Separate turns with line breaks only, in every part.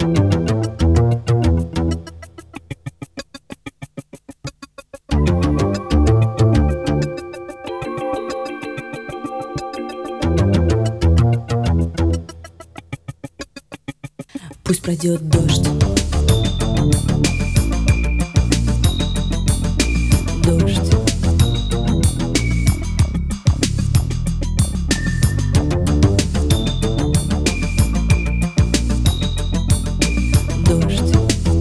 Пусть пройдет дождь. Дождь. Дождь.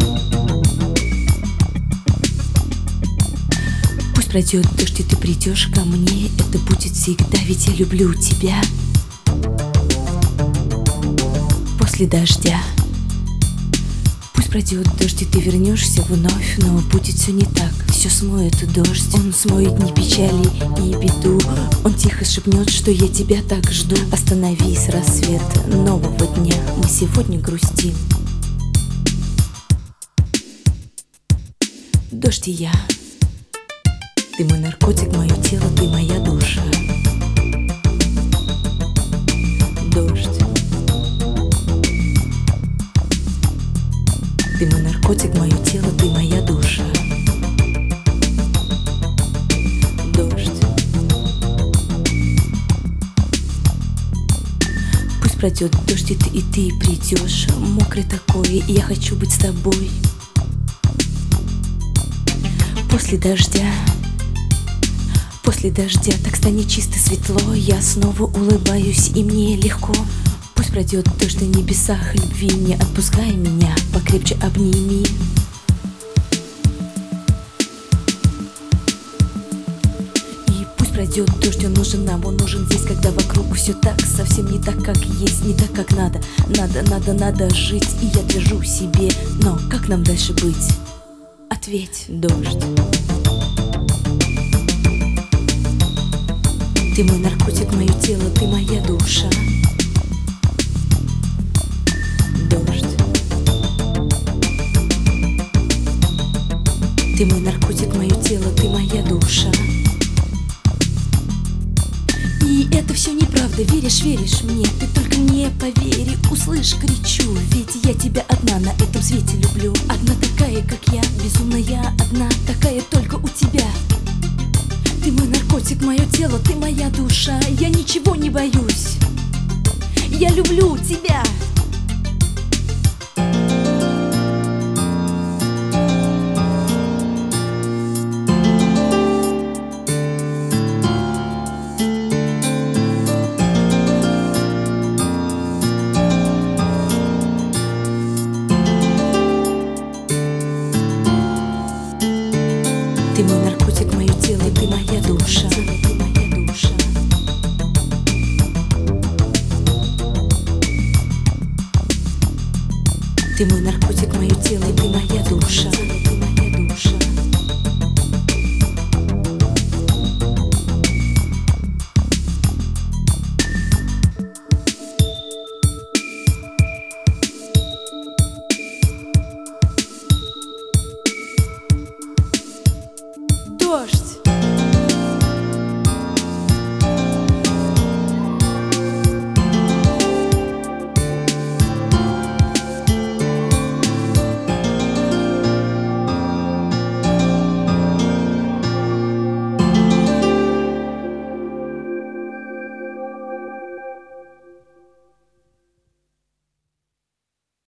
Пусть пройдет дождь, и ты придешь ко мне. Это будет всегда, ведь я люблю тебя. После дождя. Пусть пройдет дождь, и ты вернешься вновь, но будет все не так. Все смоет дождь, он смоет ни печали, ни беду. Он тихо шепнет, что я тебя так жду. Остановись, рассвет нового дня, мы сегодня грустим. Дождь и я. Ты мой наркотик, мое тело, ты моя душа. Дождь. Ты мой наркотик, мое тело, ты моя душа. Дождь. Пусть пройдет дождь, и ты придешь. Мокрый такой, и я хочу быть с тобой. После дождя. После дождя так станет чисто светло. Я снова улыбаюсь, и мне легко. Пусть пройдет дождь на небесах любви, не отпускай меня, покрепче обними. И пусть пройдет дождь, он нужен нам, он нужен здесь, когда вокруг все так, совсем не так, как есть, не так, как надо. Надо жить, и я твержу себе, но как нам дальше быть? Ответь, дождь. Ты мой наркотик, мое тело, ты моя душа. Дождь. Ты мой наркотик, мое тело, ты моя душа. И это все неправда, веришь мне. Ты только мне повери, услышь, кричу. Ведь я тебя одна на этом свете люблю. Одна такая, как я, безумная, одна такая только у тебя. Ты мой наркотик, мое тело, ты моя душа. Я ничего не боюсь. Я люблю тебя. Ты мой наркотик, мое тело, ты моя душа. Ты моя душа. Ты мой наркотик, мое тело, ты моя душа.